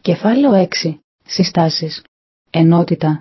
Κεφάλαιο 6. Συστάσεις. Ενότητα.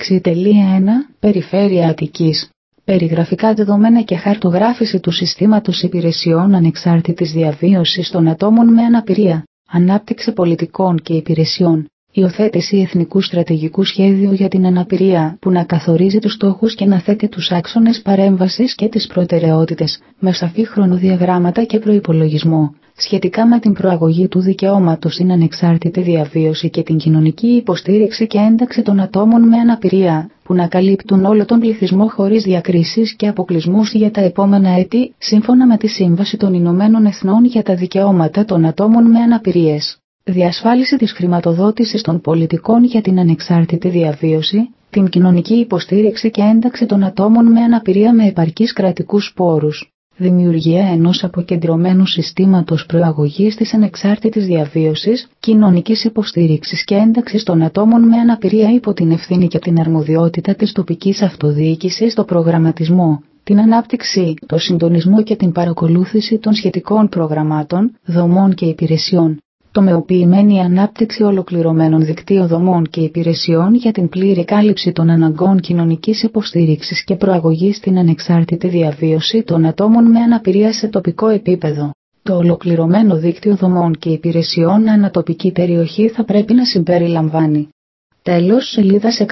6.1. Περιφέρεια Αττικής. Περιγραφικά δεδομένα και χαρτογράφηση του συστήματος υπηρεσιών ανεξάρτητης διαβίωσης των ατόμων με αναπηρία. Ανάπτυξη πολιτικών και υπηρεσιών. Υιοθέτηση εθνικού στρατηγικού σχέδιου για την αναπηρία που να καθορίζει τους στόχους και να θέτει τους άξονες παρέμβασης και τις προτεραιότητες με σαφή χρονοδιαγράμματα και προϋπολογισμό. Σχετικά με την προαγωγή του δικαιώματος στην ανεξάρτητη διαβίωση και την κοινωνική υποστήριξη και ένταξη των ατόμων με αναπηρία, που να καλύπτουν όλο τον πληθυσμό χωρίς διακρίσεις και αποκλεισμούς για τα επόμενα έτη, σύμφωνα με τη Σύμβαση των Ηνωμένων Εθνών για τα Δικαιώματα των Ατόμων με Αναπηρίες. Διασφάλιση της χρηματοδότησης των πολιτικών για την ανεξάρτητη διαβίωση, την κοινωνική υποστήριξη και ένταξη των ατόμων με αναπηρία με επαρκείς κρατικούς πόρους. Δημιουργία ενός αποκεντρωμένου συστήματος προαγωγής της ανεξάρτητης διαβίωσης, κοινωνικής υποστήριξης και ένταξης των ατόμων με αναπηρία υπό την ευθύνη και την αρμοδιότητα της τοπικής αυτοδιοίκησης στο προγραμματισμό, την ανάπτυξη, το συντονισμό και την παρακολούθηση των σχετικών προγραμμάτων, δομών και υπηρεσιών. Τομεοποιημένη ανάπτυξη ολοκληρωμένων δικτύων δομών και υπηρεσιών για την πλήρη κάλυψη των αναγκών κοινωνικής υποστήριξης και προαγωγής στην ανεξάρτητη διαβίωση των ατόμων με αναπηρία σε τοπικό επίπεδο. Το ολοκληρωμένο δίκτυο δομών και υπηρεσιών ανατοπική περιοχή θα πρέπει να συμπεριλαμβάνει. Τέλος, σελίδας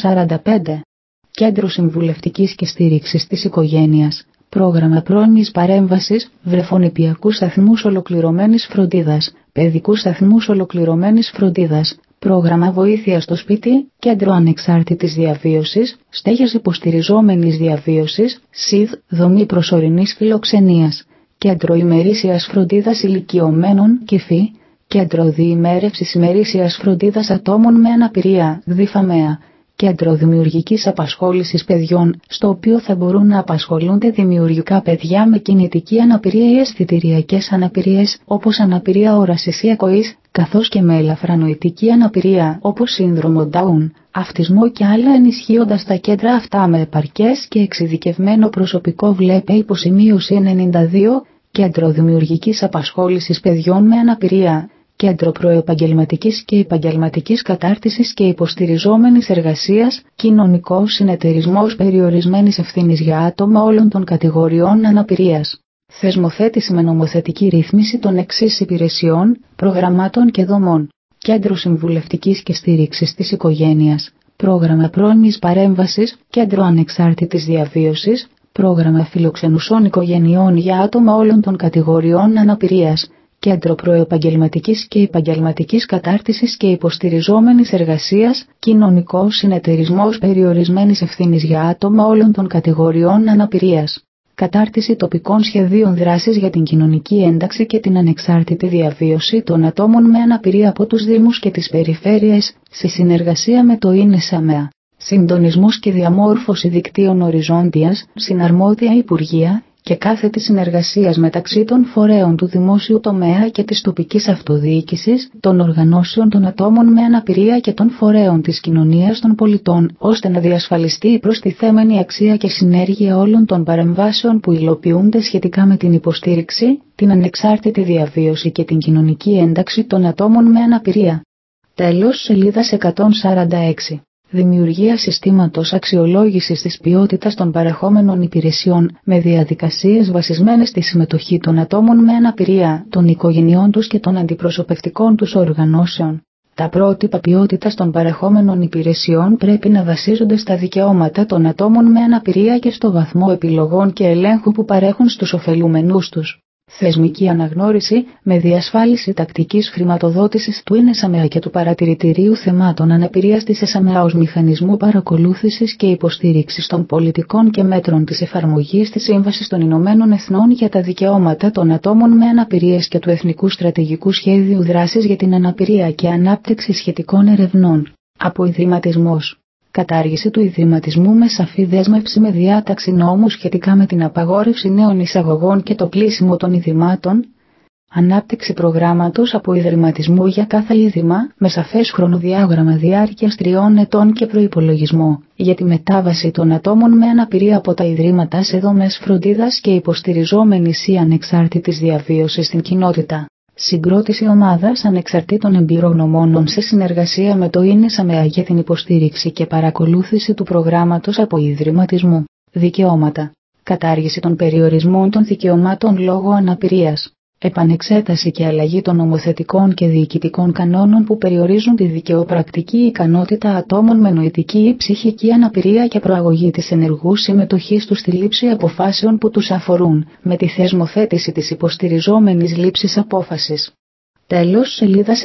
145. Κέντρο Συμβουλευτικής και Στήριξης της Οικογένειας. Πρόγραμμα πρώιμης παρέμβασης, βρεφονηπιακούς σταθμούς ολοκληρωμένης φροντίδας, παιδικούς σταθμούς ολοκληρωμένης φροντίδας, πρόγραμμα βοήθειας στο σπίτι, κέντρο ανεξάρτητης διαβίωσης, στέγες υποστηριζόμενης διαβίωσης, ΣΥΔ, δομή προσωρινής φιλοξενίας, κέντρο ημερήσιας φροντίδας ηλικιωμένων, ΚΙΦΗ, κέντρο διημέρευσης ημερήσιας φροντίδας ατόμων με αναπηρία, ΔΙΦΑΜΕΑ. Κέντρο δημιουργικής απασχόλησης παιδιών, στο οποίο θα μπορούν να απασχολούνται δημιουργικά παιδιά με κινητική αναπηρία ή αισθητηριακές αναπηρίες, όπως αναπηρία όρασης ή ακοής, καθώς και με ελαφρανοητική αναπηρία, όπως σύνδρομο Down, αυτισμό και άλλα, ενισχύοντας τα κέντρα αυτά με επαρκές και εξειδικευμένο προσωπικό. Βλέπε υποσημείωση 92, Κέντρο δημιουργικής απασχόλησης παιδιών με αναπηρία. Κέντρο προεπαγγελματικής και επαγγελματικής κατάρτισης και υποστηριζόμενης εργασίας, κοινωνικός συνεταιρισμός περιορισμένης ευθύνης για άτομα όλων των κατηγοριών αναπηρίας. Θεσμοθέτηση με νομοθετική ρύθμιση των εξής υπηρεσιών, προγραμμάτων και δομών. Κέντρο Συμβουλευτικής και Στήριξης της Οικογένειας. Πρόγραμμα πρώιμης παρέμβασης, Κέντρο Ανεξάρτητης Διαβίωσης. Πρόγραμμα φιλοξενουσών οικογενειών για άτομα όλων των κατηγοριών αναπηρίας. Κέντρο προεπαγγελματικής και επαγγελματικής κατάρτισης και υποστηριζόμενης εργασίας, κοινωνικός συνεταιρισμός περιορισμένης ευθύνης για άτομα όλων των κατηγοριών αναπηρίας. Κατάρτιση τοπικών σχεδίων δράσης για την κοινωνική ένταξη και την ανεξάρτητη διαβίωση των ατόμων με αναπηρία από τους Δήμους και τις Περιφέρειες, σε συνεργασία με το ΙΝΕΣΑΜΕΑ. Συντονισμός και διαμόρφωση δικτύων οριζόντιας, συναρμόδια Υπουργεία και κάθετη συνεργασίας μεταξύ των φορέων του δημόσιου τομέα και της τοπικής αυτοδιοίκησης, των οργανώσεων των ατόμων με αναπηρία και των φορέων της κοινωνίας των πολιτών, ώστε να διασφαλιστεί η προστιθέμενη αξία και συνέργεια όλων των παρεμβάσεων που υλοποιούνται σχετικά με την υποστήριξη, την ανεξάρτητη διαβίωση και την κοινωνική ένταξη των ατόμων με αναπηρία. Τέλος, σελίδας 146. Δημιουργία συστήματος αξιολόγησης της ποιότητας των παρεχόμενων υπηρεσιών με διαδικασίες βασισμένες στη συμμετοχή των ατόμων με αναπηρία, των οικογενειών τους και των αντιπροσωπευτικών τους οργανώσεων. Τα πρότυπα ποιότητας των παρεχόμενων υπηρεσιών πρέπει να βασίζονται στα δικαιώματα των ατόμων με αναπηρία και στο βαθμό επιλογών και ελέγχου που παρέχουν στους ωφελούμενούς τους. Θεσμική αναγνώριση, με διασφάλιση τακτικής χρηματοδότησης του ΙΝΕΣΑΜΕΑ και του Παρατηρητηρίου Θεμάτων Αναπηρίας της ΕΣΑΜΕΑ ως μηχανισμού παρακολούθησης και υποστήριξης των πολιτικών και μέτρων της εφαρμογής της Σύμβασης των Ηνωμένων Εθνών για τα Δικαιώματα των Ατόμων με Αναπηρίες και του Εθνικού Στρατηγικού Σχέδιου Δράσης για την Αναπηρία και Ανάπτυξη Σχετικών Ερευνών. Αποϊδρυματισμός. Κατάργηση του ιδρυματισμού με σαφή δέσμευση με διάταξη νόμου σχετικά με την απαγόρευση νέων εισαγωγών και το κλείσιμο των ιδρυμάτων. Ανάπτυξη προγράμματος αποϊδρυματισμού για κάθε ίδρυμα με σαφές χρονοδιάγραμμα διάρκειας 3 ετών και προϋπολογισμό για τη μετάβαση των ατόμων με αναπηρία από τα ιδρύματα σε δομές φροντίδας και υποστηριζόμενης ή ανεξάρτητης διαβίωσης στην κοινότητα. Συγκρότηση ομάδας ανεξαρτήτων εμπειρογνωμόνων σε συνεργασία με το ΙΝΕΣΑΜΕΑ για την υποστήριξη και παρακολούθηση του προγράμματος αποϊδρυματισμού. Δικαιώματα. Κατάργηση των περιορισμών των δικαιωμάτων λόγω αναπηρίας. Επανεξέταση και αλλαγή των νομοθετικών και διοικητικών κανόνων που περιορίζουν τη δικαιοπρακτική ικανότητα ατόμων με νοητική ή ψυχική αναπηρία και προαγωγή της ενεργού συμμετοχής τους στη λήψη αποφάσεων που τους αφορούν, με τη θεσμοθέτηση της υποστηριζόμενης λήψης απόφασης. Τέλος, σελίδας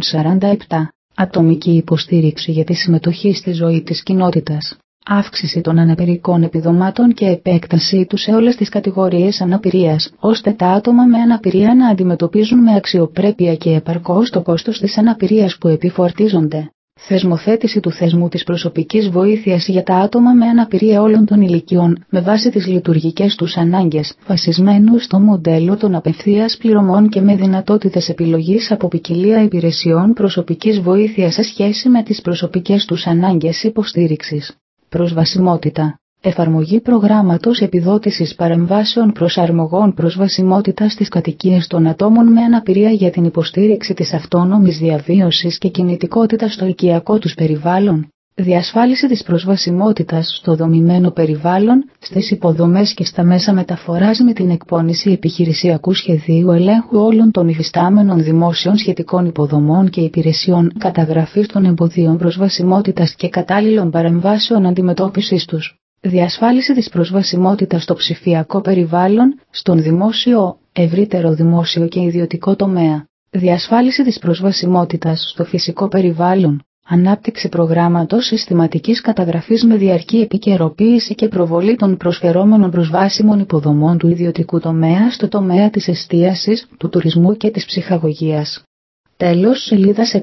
147. Ατομική υποστήριξη για τη συμμετοχή στη ζωή της κοινότητας. Αύξηση των αναπηρικών επιδομάτων και επέκτασή τους σε όλες τις κατηγορίες αναπηρίας, ώστε τα άτομα με αναπηρία να αντιμετωπίζουν με αξιοπρέπεια και επαρκώς το κόστος της αναπηρίας που επιφορτίζονται. Θεσμοθέτηση του θεσμού της προσωπικής βοήθειας για τα άτομα με αναπηρία όλων των ηλικιών, με βάση τις λειτουργικές τους ανάγκες, βασισμένου στο μοντέλο των απευθείας πληρωμών και με δυνατότητες επιλογής από ποικιλία υπηρεσιών προσωπικής βοήθειας σε σχέση με τις προσωπικές τους ανάγκες υποστήριξης. Προσβασιμότητα. Εφαρμογή προγράμματος επιδότησης παρεμβάσεων προσαρμογών προσβασιμότητας στις κατοικίες των ατόμων με αναπηρία για την υποστήριξη της αυτόνομης διαβίωσης και κινητικότητας στο οικιακό τους περιβάλλον. Διασφάλιση της προσβασιμότητας στο δομημένο περιβάλλον, στις υποδομές και στα μέσα μεταφοράς με την εκπόνηση επιχειρησιακού σχεδίου ελέγχου όλων των υφιστάμενων δημόσιων σχετικών υποδομών και υπηρεσιών, καταγραφής των εμποδίων προσβασιμότητας και κατάλληλων παρεμβάσεων αντιμετώπισης τους. Διασφάλιση της προσβασιμότητας στο ψηφιακό περιβάλλον, στον δημόσιο, ευρύτερο δημόσιο και ιδιωτικό τομέα. Διασφάλιση της προσβασιμότητας στο φυσικό περιβάλλον. Ανάπτυξη προγράμματος συστηματικής καταγραφής με διαρκή επικαιροποίηση και προβολή των προσφερόμενων προσβάσιμων υποδομών του ιδιωτικού τομέα στο τομέα της εστίασης, του τουρισμού και της ψυχαγωγίας. Τέλος, σελίδας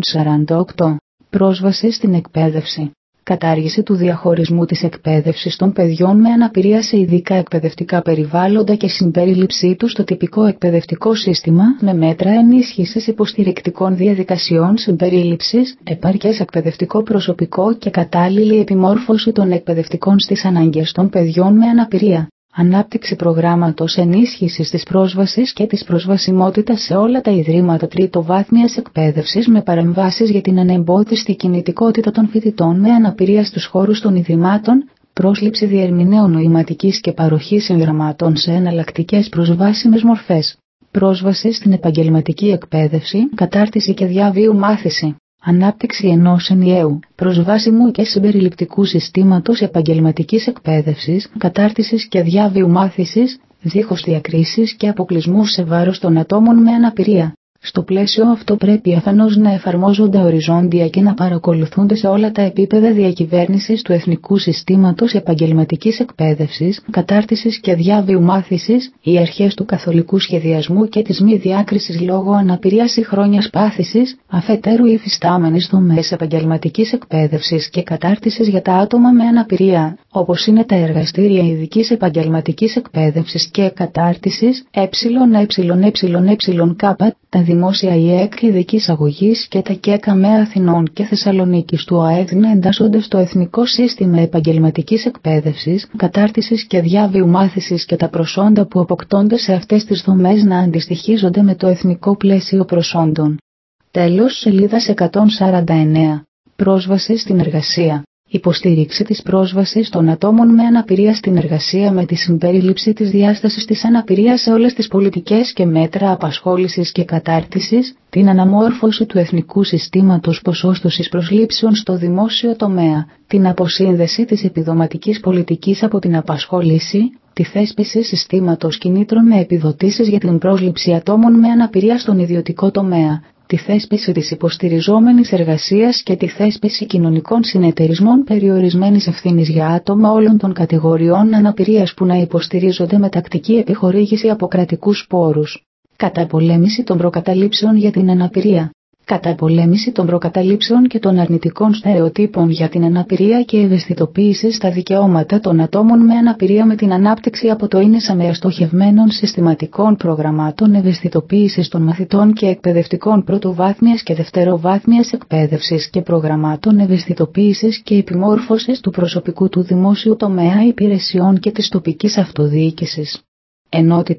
148. Πρόσβαση στην εκπαίδευση. Κατάργηση του διαχωρισμού της εκπαίδευσης των παιδιών με αναπηρία σε ειδικά εκπαιδευτικά περιβάλλοντα και συμπερίληψή τους στο τυπικό εκπαιδευτικό σύστημα με μέτρα ενίσχυσης υποστηρικτικών διαδικασιών συμπερίληψης, επαρκές εκπαιδευτικό προσωπικό και κατάλληλη επιμόρφωση των εκπαιδευτικών στις ανάγκες των παιδιών με αναπηρία. Ανάπτυξη προγράμματος ενίσχυσης της πρόσβασης και της προσβασιμότητας σε όλα τα ιδρύματα τριτοβάθμιας εκπαίδευσης με παρεμβάσεις για την ανεμπόδιστη κινητικότητα των φοιτητών με αναπηρία στους χώρους των ιδρυμάτων, πρόσληψη διερμηνέων νοηματικής και παροχή συγγραμμάτων σε εναλλακτικές προσβάσιμες μορφές. Πρόσβαση στην επαγγελματική εκπαίδευση, κατάρτιση και διαβίου μάθηση. Ανάπτυξη ενός ενιαίου, προσβάσιμου και συμπεριληπτικού συστήματος επαγγελματικής εκπαίδευσης, κατάρτισης και διαβίου μάθησης, δίχως διακρίσεις και αποκλεισμούς σε βάρος των ατόμων με αναπηρία. Στο πλαίσιο αυτό πρέπει αφενός να εφαρμόζονται οριζόντια και να παρακολουθούνται σε όλα τα επίπεδα διακυβέρνησης του Εθνικού Συστήματος Επαγγελματικής Εκπαίδευσης, Κατάρτισης και Διαβίου Μάθησης, οι αρχές του καθολικού σχεδιασμού και της μη διάκρισης λόγω αναπηρίας ή χρόνιας πάθησης, αφετέρου οι υφιστάμενες δομές επαγγελματικής εκπαίδευσης και κατάρτισης για τα άτομα με αναπηρία, όπως είναι τα εργαστήρια ειδικής επαγγελματικής εκπαίδευσης και κατάρτισης, τα δημόσια ΙΕΚ ειδικής αγωγής και τα ΚΕΚΑ με Αθηνών και Θεσσαλονίκης του ΑΕΔ να εντάσσονται στο Εθνικό Σύστημα Επαγγελματικής Εκπαίδευσης, Κατάρτισης και Διαβίου Μάθησης και τα προσόντα που αποκτώνται σε αυτές τις δομές να αντιστοιχίζονται με το Εθνικό Πλαίσιο Προσόντων. Τέλος, σελίδας 149. Πρόσβαση στην εργασία. Υποστήριξη της πρόσβασης των ατόμων με αναπηρία στην εργασία με τη συμπερίληψη της διάστασης της αναπηρίας σε όλες τις πολιτικές και μέτρα απασχόλησης και κατάρτισης, την αναμόρφωση του Εθνικού Συστήματος Ποσόστοσης Προσλήψεων στο δημόσιο τομέα, την αποσύνδεση της επιδοματικής πολιτικής από την απασχόληση, τη θέσπιση συστήματος κινήτρων με επιδοτήσεις για την πρόσληψη ατόμων με αναπηρία στον ιδιωτικό τομέα, τη θέσπιση της υποστηριζόμενης εργασίας και τη θέσπιση κοινωνικών συνεταιρισμών περιορισμένης ευθύνης για άτομα όλων των κατηγοριών αναπηρίας που να υποστηρίζονται με τακτική επιχορήγηση από κρατικούς πόρους. Καταπολέμηση των προκαταλήψεων για την αναπηρία. Καταπολέμηση των προκαταλήψεων και των αρνητικών στερεοτύπων για την αναπηρία και ευαισθητοποίηση στα δικαιώματα των ατόμων με αναπηρία με την ανάπτυξη από το ΙΝΕΣΑΜΕΑ στοχευμένων συστηματικών προγραμμάτων ευαισθητοποίησης των μαθητών και εκπαιδευτικών πρωτοβάθμιας και δευτεροβάθμιας εκπαίδευσης και προγραμμάτων ευαισθητοποίησης και επιμόρφωσης του προσωπικού του δημόσιου τομέα υπηρεσιών και της τοπικής αυτοδιοίκησης. Ενότητα.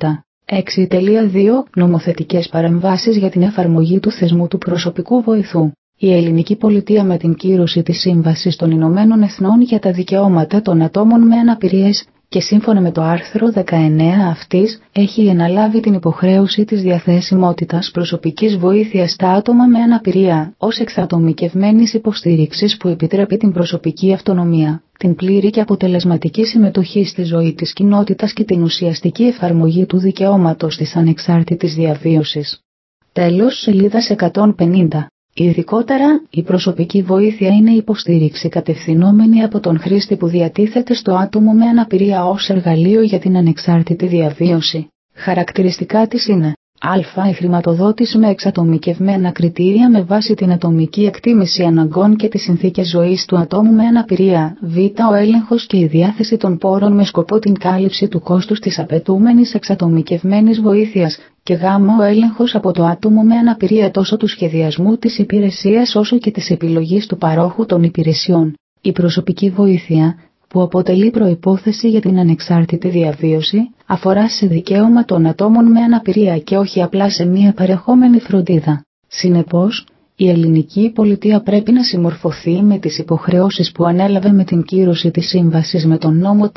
6.2 Νομοθετικές παρεμβάσεις για την εφαρμογή του θεσμού του προσωπικού βοηθού. Η ελληνική πολιτεία με την κύρωση της Σύμβασης των Ηνωμένων Εθνών για τα Δικαιώματα των Ατόμων με Αναπηρίες και σύμφωνα με το άρθρο 19 αυτής, έχει αναλάβει την υποχρέωση της διαθέσιμότητας προσωπικής βοήθειας στα άτομα με αναπηρία, ως εξατομικευμένης υποστήριξης που επιτρέπει την προσωπική αυτονομία, την πλήρη και αποτελεσματική συμμετοχή στη ζωή της κοινότητας και την ουσιαστική εφαρμογή του δικαιώματος της ανεξάρτητης διαβίωσης. Τέλος, σελίδας 150. Ειδικότερα, η προσωπική βοήθεια είναι υποστήριξη κατευθυνόμενη από τον χρήστη που διατίθεται στο άτομο με αναπηρία ως εργαλείο για την ανεξάρτητη διαβίωση. Χαρακτηριστικά της είναι: α. Η χρηματοδότηση με εξατομικευμένα κριτήρια με βάση την ατομική εκτίμηση αναγκών και τις συνθήκες ζωής του ατόμου με αναπηρία. β. Ο έλεγχος και η διάθεση των πόρων με σκοπό την κάλυψη του κόστους της απαιτούμενης εξατομικευμένης βοήθειας. Και γ. Ο έλεγχος από το άτομο με αναπηρία τόσο του σχεδιασμού της υπηρεσίας όσο και της επιλογής του παρόχου των υπηρεσιών. Η προσωπική βοήθεια, που αποτελεί προϋπόθεση για την ανεξάρτητη διαβίωση, αφορά σε δικαίωμα των ατόμων με αναπηρία και όχι απλά σε μία παρεχόμενη φροντίδα. Συνεπώς, η ελληνική πολιτεία πρέπει να συμμορφωθεί με τις υποχρεώσεις που ανέλαβε με την κύρωση της Σύμβασης με τον νόμο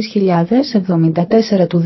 4074 του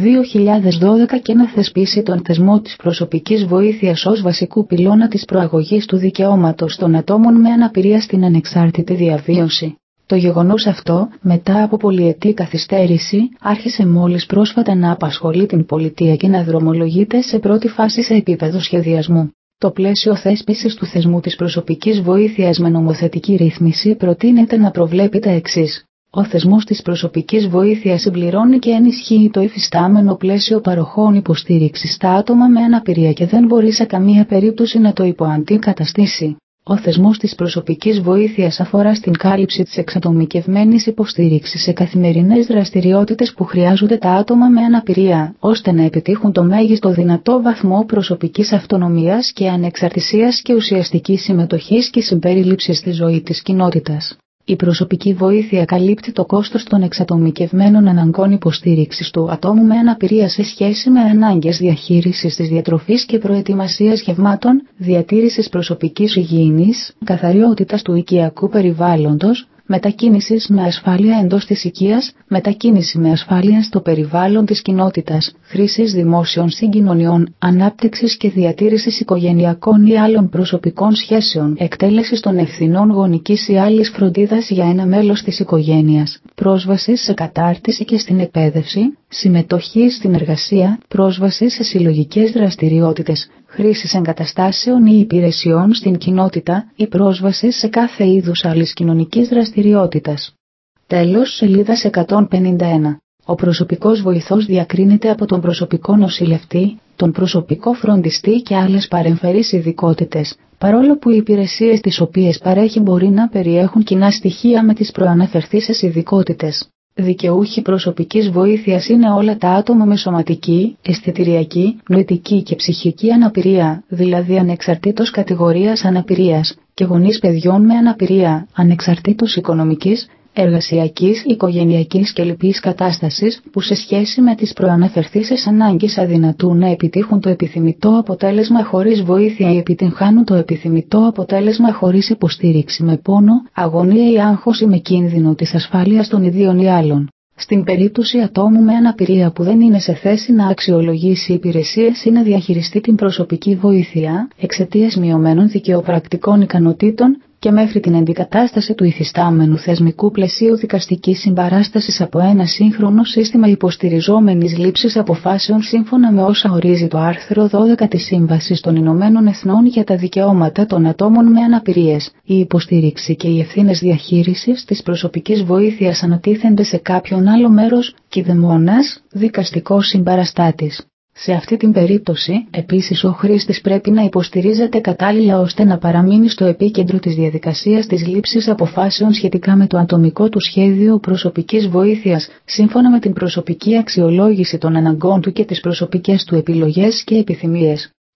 2012 και να θεσπίσει τον θεσμό της προσωπικής βοήθειας ως βασικού πυλώνα της προαγωγής του δικαιώματος των ατόμων με αναπηρία στην ανεξάρτητη διαβίωση. Το γεγονός αυτό, μετά από πολυετή καθυστέρηση, άρχισε μόλις πρόσφατα να απασχολεί την πολιτεία και να δρομολογείται σε πρώτη φάση σε επίπεδο σχεδιασμού. Το πλαίσιο θέσπισης του θεσμού της προσωπικής βοήθειας με νομοθετική ρύθμιση προτείνεται να προβλέπει τα εξής. Ο θεσμός της προσωπικής βοήθειας συμπληρώνει και ενισχύει το υφιστάμενο πλαίσιο παροχών υποστήριξης στα άτομα με αναπηρία και δεν μπορεί σε καμία περίπτωση να το υποαντικαταστήσει. Ο θεσμός της προσωπικής βοήθειας αφορά στην κάλυψη της εξατομικευμένης υποστήριξης σε καθημερινές δραστηριότητες που χρειάζονται τα άτομα με αναπηρία, ώστε να επιτύχουν το μέγιστο δυνατό βαθμό προσωπικής αυτονομίας και ανεξαρτησίας και ουσιαστικής συμμετοχής και συμπερίληψης στη ζωή της κοινότητας. Η προσωπική βοήθεια καλύπτει το κόστος των εξατομικευμένων αναγκών υποστήριξης του ατόμου με αναπηρία σε σχέση με ανάγκες διαχείρισης της διατροφής και προετοιμασίας γευμάτων, διατήρησης προσωπικής υγιεινής, καθαριότητας του οικιακού περιβάλλοντος, μετακίνησης με ασφάλεια εντός της οικίας, μετακίνηση με ασφάλεια στο περιβάλλον της κοινότητας, χρήσης δημόσιων συγκοινωνιών, ανάπτυξης και διατήρησης οικογενειακών ή άλλων προσωπικών σχέσεων, εκτέλεσης των ευθυνών γονικής ή άλλης φροντίδας για ένα μέλος της οικογένειας, πρόσβαση σε κατάρτιση και στην εκπαίδευση, συμμετοχή στην εργασία, πρόσβαση σε συλλογικές δραστηριότητες, χρήσης εγκαταστάσεων ή υπηρεσιών στην κοινότητα ή πρόσβαση σε κάθε είδους άλλης κοινωνικής δραστηριότητας. Τέλος, σελίδας 151. Ο προσωπικός βοηθός διακρίνεται από τον προσωπικό νοσηλευτή, τον προσωπικό φροντιστή και άλλες παρεμφερείς ειδικότητες, παρόλο που οι υπηρεσίες τις οποίες παρέχει μπορεί να περιέχουν κοινά στοιχεία με τις προαναφερθήσεις ειδικότητες. Δικαιούχοι προσωπικής βοήθειας είναι όλα τα άτομα με σωματική, αισθητηριακή, νοητική και ψυχική αναπηρία, δηλαδή ανεξαρτήτως κατηγορίας αναπηρίας, και γονείς παιδιών με αναπηρία, ανεξαρτήτως οικονομικής, εργασιακής, οικογενειακής και λοιπής κατάστασης, που σε σχέση με τις προαναφερθήσεις ανάγκες αδυνατούν να επιτύχουν το επιθυμητό αποτέλεσμα χωρίς βοήθεια ή επιτυγχάνουν το επιθυμητό αποτέλεσμα χωρίς υποστήριξη με πόνο, αγωνία ή άγχος ή με κίνδυνο της ασφάλειας των ιδίων ή άλλων. Στην περίπτωση ατόμου με αναπηρία που δεν είναι σε θέση να αξιολογήσει υπηρεσίες ή να διαχειριστεί την προσωπική βοήθεια, εξαιτίας μειωμένων δικαιοπρακτικών ικανοτήτων, και μέχρι την αντικατάσταση του υφιστάμενου θεσμικού πλαισίου δικαστικής συμπαράστασης από ένα σύγχρονο σύστημα υποστηριζόμενης λήψης αποφάσεων σύμφωνα με όσα ορίζει το άρθρο 12 της Σύμβασης των Ηνωμένων Εθνών για τα Δικαιώματα των Ατόμων με Αναπηρίες, η υποστήριξη και οι ευθύνες διαχείρισης της προσωπικής βοήθειας ανατίθενται σε κάποιον άλλο μέρος, κηδεμόνας, δικαστικός συμπαραστάτης. Σε αυτή την περίπτωση, επίσης ο χρήστης πρέπει να υποστηρίζεται κατάλληλα ώστε να παραμείνει στο επίκεντρο της διαδικασίας της λήψης αποφάσεων σχετικά με το ατομικό του σχέδιο προσωπικής βοήθειας, σύμφωνα με την προσωπική αξιολόγηση των αναγκών του και τις προσωπικές του επιλογές και επιθυμίες.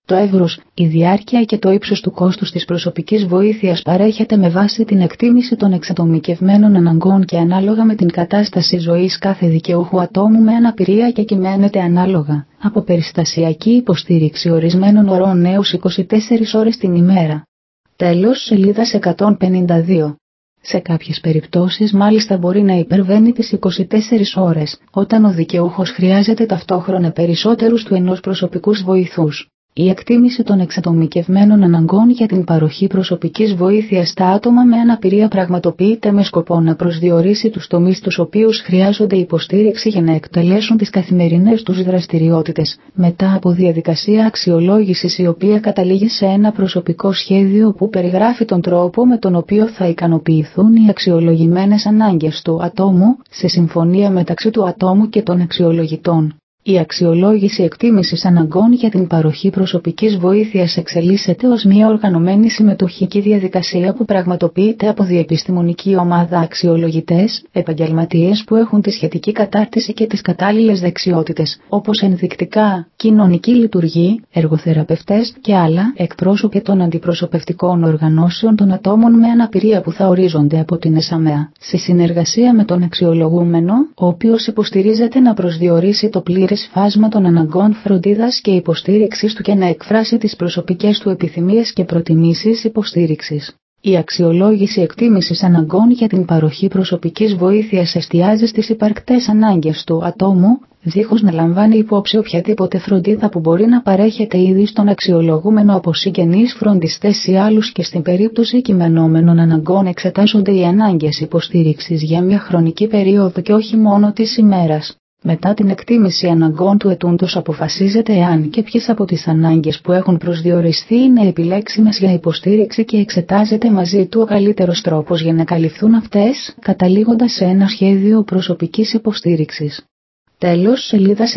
Το εύρος, η διάρκεια και το ύψος του κόστους της προσωπικής βοήθειας παρέχεται με βάση την εκτίμηση των εξατομικευμένων αναγκών και ανάλογα με την κατάσταση ζωής κάθε δικαιούχου ατόμου με αναπηρία και κυμαίνεται ανάλογα από περιστασιακή υποστήριξη ορισμένων ωρών έως 24 ώρες την ημέρα. Τέλος, σελίδας 152. Σε κάποιες περιπτώσεις μάλιστα μπορεί να υπερβαίνει τις 24 ώρες, όταν ο δικαιούχος χρειάζεται ταυτόχρονα περισσότερους του ενός προσωπικούς βοηθούς. Η εκτίμηση των εξατομικευμένων αναγκών για την παροχή προσωπικής βοήθειας στα άτομα με αναπηρία πραγματοποιείται με σκοπό να προσδιορίσει τους τομείς τους οποίους χρειάζονται υποστήριξη για να εκτελέσουν τις καθημερινές τους δραστηριότητες, μετά από διαδικασία αξιολόγησης η οποία καταλήγει σε ένα προσωπικό σχέδιο που περιγράφει τον τρόπο με τον οποίο θα ικανοποιηθούν οι αξιολογημένες ανάγκες του ατόμου, σε συμφωνία μεταξύ του ατόμου και των αξιολογητών. Η αξιολόγηση εκτίμησης αναγκών για την παροχή προσωπικής βοήθειας εξελίσσεται ως μια οργανωμένη συμμετοχική διαδικασία που πραγματοποιείται από διεπιστημονική ομάδα αξιολογητές, επαγγελματίες που έχουν τη σχετική κατάρτιση και τις κατάλληλες δεξιότητες, όπως ενδεικτικά, κοινωνική λειτουργοί, εργοθεραπευτές και άλλα, εκπρόσωποι των αντιπροσωπευτικών οργανώσεων των ατόμων με αναπηρία που θα ορίζονται από την ΕΣΑΜΕΑ, σε συνεργασία με τον αξιολογούμενο, ο οποίος υποστηρίζεται να προσδιορίσει το πλήρες φάσμα των αναγκών φροντίδας και υποστήριξης του και να εκφράσει τις προσωπικές του επιθυμίες και προτιμήσεις υποστήριξης. Η αξιολόγηση εκτίμησης αναγκών για την παροχή προσωπικής βοήθειας εστιάζει στις υπαρκτές ανάγκες του ατόμου, δίχως να λαμβάνει υπόψη οποιαδήποτε φροντίδα που μπορεί να παρέχεται ήδη στον αξιολογούμενο από συγγενείς, φροντιστές ή άλλους, και στην περίπτωση κειμενόμενων αναγκών εξετάζονται οι ανάγκες υποστήριξης για μια χρονική περίοδο και όχι μόνο της ημέρας. Μετά την εκτίμηση αναγκών του αιτούντος αποφασίζεται εάν και ποιες από τις ανάγκες που έχουν προσδιοριστεί είναι επιλέξιμες για υποστήριξη και εξετάζεται μαζί του ο καλύτερος τρόπος για να καλυφθούν αυτές, καταλήγοντας σε ένα σχέδιο προσωπικής υποστήριξης. Τέλος, σελίδας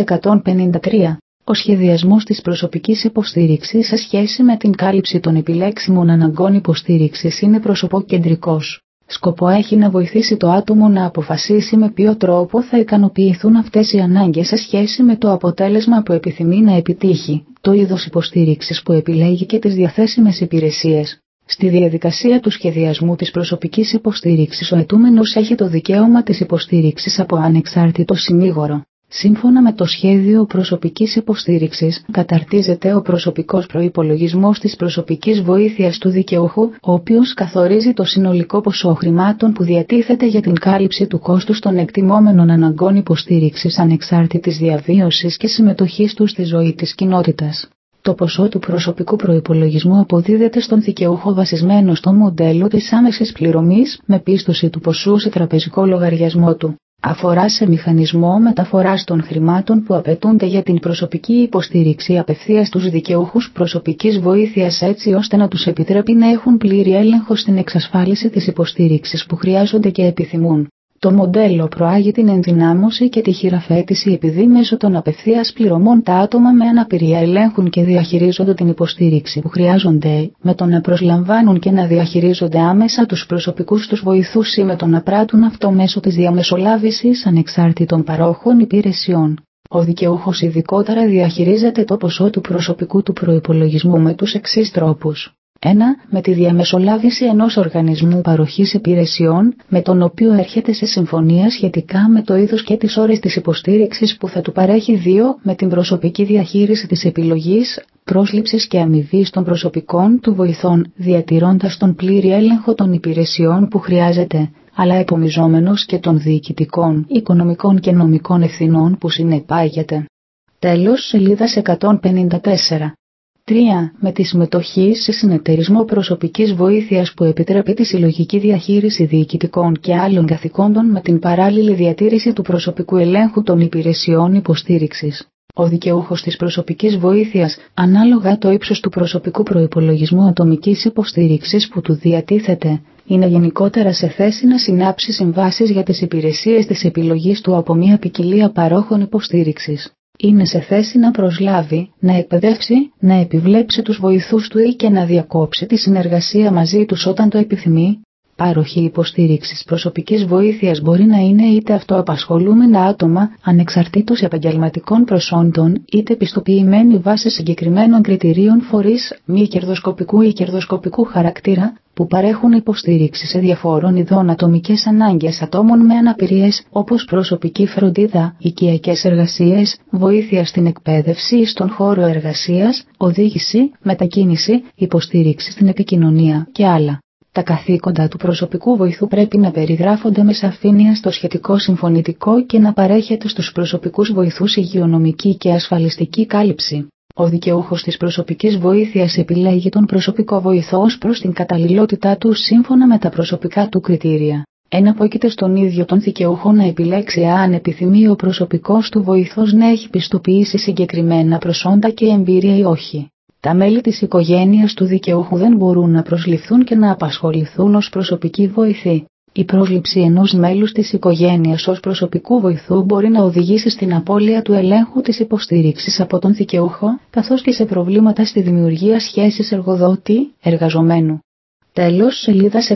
153. Ο σχεδιασμός της προσωπικής υποστήριξης σε σχέση με την κάλυψη των επιλέξιμων αναγκών υποστήριξης είναι προσωποκεντρικός. Σκοπό έχει να βοηθήσει το άτομο να αποφασίσει με ποιο τρόπο θα ικανοποιηθούν αυτές οι ανάγκες σε σχέση με το αποτέλεσμα που επιθυμεί να επιτύχει, το είδος υποστήριξης που επιλέγει και τις διαθέσιμες υπηρεσίες. Στη διαδικασία του σχεδιασμού της προσωπικής υποστήριξης, ο αιτούμενος έχει το δικαίωμα της υποστήριξης από ανεξάρτητο συνήγορο. Σύμφωνα με το σχέδιο προσωπικής υποστήριξης, καταρτίζεται ο προσωπικός προϋπολογισμός της προσωπικής βοήθειας του δικαιούχου, ο οποίος καθορίζει το συνολικό ποσό χρημάτων που διατίθεται για την κάλυψη του κόστους των εκτιμόμενων αναγκών υποστήριξης ανεξάρτητης διαβίωσης και συμμετοχής του στη ζωή της κοινότητας. Το ποσό του προσωπικού προϋπολογισμού αποδίδεται στον δικαιούχο βασισμένο στο μοντέλο της άμεσης πληρωμής με πίστοση του ποσού σε τραπεζικό λογαριασμό του. Αφορά σε μηχανισμό μεταφοράς των χρημάτων που απαιτούνται για την προσωπική υποστήριξη απευθείας στους δικαιούχους προσωπικής βοήθειας, έτσι ώστε να τους επιτρέπει να έχουν πλήρη έλεγχο στην εξασφάλιση της υποστήριξης που χρειάζονται και επιθυμούν. Το μοντέλο προάγει την ενδυνάμωση και τη χειραφέτηση επειδή μέσω των απευθείας πληρωμών τα άτομα με αναπηρία ελέγχουν και διαχειρίζονται την υποστήριξη που χρειάζονται, με το να προσλαμβάνουν και να διαχειρίζονται άμεσα τους προσωπικούς τους βοηθούς ή με το να πράττουν αυτό μέσω της διαμεσολάβησης ανεξάρτητων παρόχων υπηρεσιών. Ο δικαιούχος ειδικότερα διαχειρίζεται το ποσό του προσωπικού του προϋπολογισμού με τους εξής τρόπους. 1. Με τη διαμεσολάβηση ενός οργανισμού παροχής υπηρεσιών, με τον οποίο έρχεται σε συμφωνία σχετικά με το είδος και τις ώρες της υποστήριξης που θα του παρέχει. 2. Με την προσωπική διαχείριση της επιλογής, πρόσληψης και αμοιβής των προσωπικών του βοηθών, διατηρώντας τον πλήρη έλεγχο των υπηρεσιών που χρειάζεται, αλλά επομιζόμενος και των διοικητικών, οικονομικών και νομικών ευθυνών που συνεπάγεται. Τέλος, σελίδας 154. 3. Με τη συμμετοχή σε συνεταιρισμό προσωπικής βοήθειας που επιτρέπει τη συλλογική διαχείριση διοικητικών και άλλων καθηκόντων με την παράλληλη διατήρηση του προσωπικού ελέγχου των υπηρεσιών υποστήριξης. Ο δικαιούχος της προσωπικής βοήθειας, ανάλογα το ύψος του προσωπικού προϋπολογισμού ατομικής υποστήριξης που του διατίθεται, είναι γενικότερα σε θέση να συνάψει συμβάσεις για τις υπηρεσίες της επιλογής του από μια ποικιλία παρόχων υποστήριξης. Είναι σε θέση να προσλάβει, να εκπαιδεύσει, να επιβλέψει τους βοηθούς του ή και να διακόψει τη συνεργασία μαζί τους όταν το επιθυμεί. Πάροχοι υποστήριξης προσωπικής βοήθειας μπορεί να είναι είτε αυτοαπασχολούμενα άτομα, ανεξαρτήτως επαγγελματικών προσόντων, είτε πιστοποιημένοι βάσει συγκεκριμένων κριτηρίων φορείς μη κερδοσκοπικού ή κερδοσκοπικού χαρακτήρα, που παρέχουν υποστήριξη σε διαφόρων ειδών ατομικές ανάγκες ατόμων με αναπηρίες, όπως προσωπική φροντίδα, οικιακές εργασίες, βοήθεια στην εκπαίδευση ή στον χώρο εργασίας, οδήγηση, μετακίνηση, υποστήριξη στην επικοινωνία και άλλα. Τα καθήκοντα του προσωπικού βοηθού πρέπει να περιγράφονται με σαφήνεια στο σχετικό συμφωνητικό και να παρέχεται στους προσωπικούς βοηθούς υγειονομική και ασφαλιστική κάλυψη. Ο δικαιούχος της προσωπικής βοήθειας επιλέγει τον προσωπικό βοηθό ως προς την καταλληλότητά του σύμφωνα με τα προσωπικά του κριτήρια. Εναπόκειται στον ίδιο τον δικαιούχο να επιλέξει αν επιθυμεί ο προσωπικός του βοηθός να έχει πιστοποιήσει συγκεκριμένα προσόντα και εμπειρία ή όχι. Τα μέλη της οικογένειας του δικαιούχου δεν μπορούν να προσληφθούν και να απασχοληθούν ως προσωπικοί βοηθοί. Η πρόσληψη ενός μέλους της οικογένειας ως προσωπικού βοηθού μπορεί να οδηγήσει στην απώλεια του ελέγχου της υποστήριξης από τον δικαιούχο, καθώς και σε προβλήματα στη δημιουργία σχέσης εργοδότη-εργαζομένου. Τέλος, σελίδας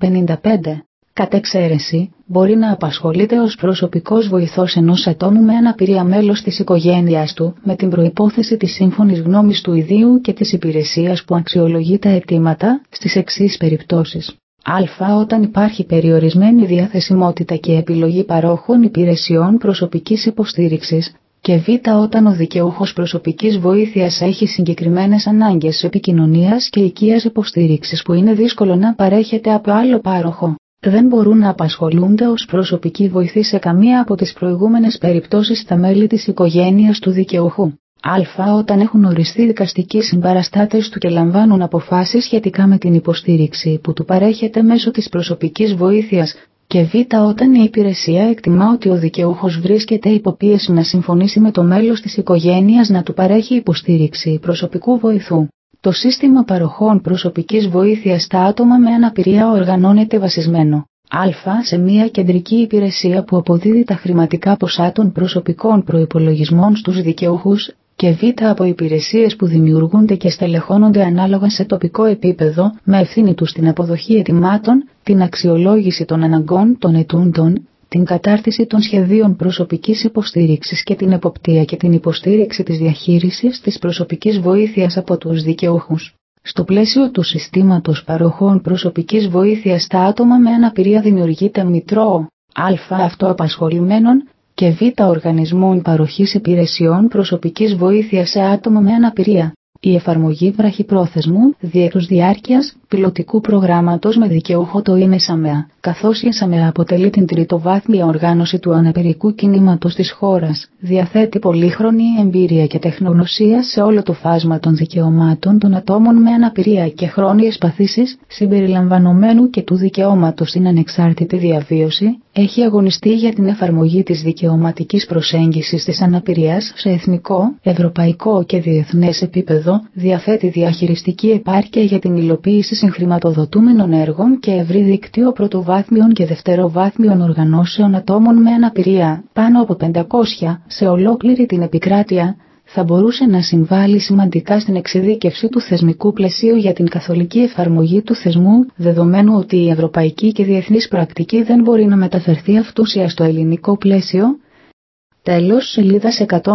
155. Κατ' εξαίρεση, μπορεί να απασχολείται ως προσωπικός βοηθός ενός ατόμου με αναπηρία μέλος της οικογένειας του, με την προϋπόθεση της σύμφωνης γνώμης του ιδίου και της υπηρεσίας που αξιολογεί τα αιτήματα, στις εξής περιπτώσεις. Α. Όταν υπάρχει περιορισμένη διαθεσιμότητα και επιλογή παρόχων υπηρεσιών προσωπικής υποστήριξης, και Β. Όταν ο δικαιούχος προσωπικής βοήθειας έχει συγκεκριμένες ανάγκες επικοινωνίας και οικείας υποστήριξης που είναι δύσκολο να παρέχεται από άλλο πάροχο. Δεν μπορούν να απασχολούνται ως προσωπικοί βοηθοί σε καμία από τις προηγούμενες περιπτώσεις τα μέλη της οικογένειας του δικαιούχου. Α. Όταν έχουν οριστεί δικαστικοί συμπαραστάτες του και λαμβάνουν αποφάσεις σχετικά με την υποστήριξη που του παρέχεται μέσω της προσωπικής βοήθειας, και Β. Όταν η υπηρεσία εκτιμά ότι ο δικαιούχος βρίσκεται υπό πίεση να συμφωνήσει με το μέλος της οικογένειας να του παρέχει υποστήριξη προσωπικού βοηθού. Το σύστημα παροχών προσωπικής βοήθειας στα άτομα με αναπηρία οργανώνεται βασισμένο Α. σε μια κεντρική υπηρεσία που αποδίδει τα χρηματικά ποσά των προσωπικών προϋπολογισμών στους δικαιούχους, και Β. από υπηρεσίες που δημιουργούνται και στελεχώνονται ανάλογα σε τοπικό επίπεδο, με ευθύνη τους την αποδοχή αιτημάτων, την αξιολόγηση των αναγκών των ετούντων, την κατάρτιση των σχεδίων προσωπικής υποστήριξης και την εποπτεία και την υποστήριξη της διαχείρισης της προσωπικής βοήθειας από τους δικαιούχους. Στο πλαίσιο του συστήματος παροχών προσωπικής βοήθειας στα άτομα με αναπηρία δημιουργείται μητρό Α. αυτοαπασχολημένων και Β. οργανισμών παροχής υπηρεσιών προσωπικής βοήθειας σε άτομα με αναπηρία. Η εφαρμογή βραχυπρόθεσμου, διετούς διάρκειας, πιλωτικού προγράμματος με δικαιούχο το ΙΝΕΣΑΜΕΑ, καθώς η ΙΝΕΣΑΜΕΑ αποτελεί την τριτοβάθμια οργάνωση του αναπηρικού κινήματος της χώρας, διαθέτει πολύχρονη εμπειρία και τεχνογνωσία σε όλο το φάσμα των δικαιωμάτων των ατόμων με αναπηρία και χρόνιες παθήσεις, συμπεριλαμβανομένου και του δικαιώματος στην ανεξάρτητη διαβίωση. Έχει αγωνιστεί για την εφαρμογή της δικαιωματικής προσέγγισης της αναπηρίας σε εθνικό, ευρωπαϊκό και διεθνές επίπεδο, διαθέτει διαχειριστική επάρκεια για την υλοποίηση συγχρηματοδοτούμενων έργων και ευρύ δίκτυο πρωτοβάθμιων και δευτεροβάθμιων οργανώσεων ατόμων με αναπηρία, πάνω από 500, σε ολόκληρη την επικράτεια. Θα μπορούσε να συμβάλλει σημαντικά στην εξειδίκευση του θεσμικού πλαισίου για την καθολική εφαρμογή του θεσμού, δεδομένου ότι η ευρωπαϊκή και διεθνής πρακτική δεν μπορεί να μεταφερθεί αυτούσια στο ελληνικό πλαίσιο. Τέλος, σελίδας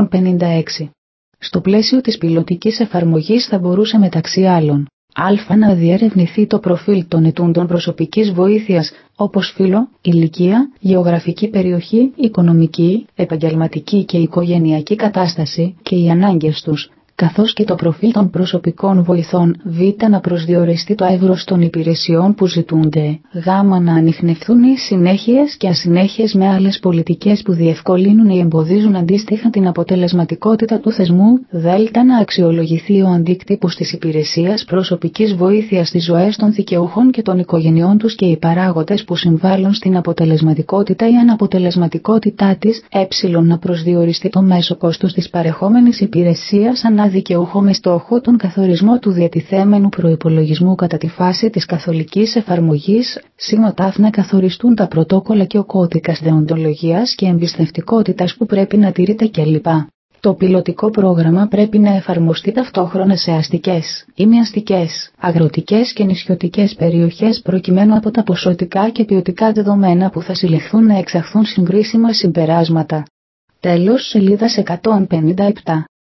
156. Στο πλαίσιο της πιλωτικής εφαρμογής θα μπορούσε μεταξύ άλλων Α. να διερευνηθεί το προφίλ των ετούντων προσωπικής βοήθειας, όπως φύλο, ηλικία, γεωγραφική περιοχή, οικονομική, επαγγελματική και οικογενειακή κατάσταση και οι ανάγκες τους, καθώς και το προφίλ των προσωπικών βοηθών. Β. να προσδιοριστεί το εύρος των υπηρεσιών που ζητούνται. Γ. να ανιχνευθούν οι συνέχειες και ασυνέχειες με άλλες πολιτικές που διευκολύνουν ή εμποδίζουν αντίστοιχα την αποτελεσματικότητα του θεσμού. Δ. να αξιολογηθεί ο αντίκτυπος της υπηρεσίας προσωπικής βοήθειας στις ζωές των δικαιούχων και των οικογενειών τους και οι παράγοντες που συμβάλλουν στην αποτελεσματικότητα ή αναποτελεσματικότητά της. Να προσδιοριστεί το μέσο κόστος της παρεχόμενης υπηρεσίας δικαιούχο με στόχο τον καθορισμό του διατηθέμενου προϋπολογισμού κατά τη φάση της καθολικής εφαρμογής. Να καθοριστούν τα πρωτόκολλα και ο κώδικας δεοντολογίας και εμπιστευτικότητας που πρέπει να τηρείται κλπ. Το πιλωτικό πρόγραμμα πρέπει να εφαρμοστεί ταυτόχρονα σε αστικές, ημιαστικές, αγροτικές και νησιωτικές περιοχές προκειμένου από τα ποσοτικά και ποιοτικά δεδομένα που θα συλλεχθούν να εξαχθούν συγκρίσιμα συμπεράσματα. Τέλος, σελίδα 157.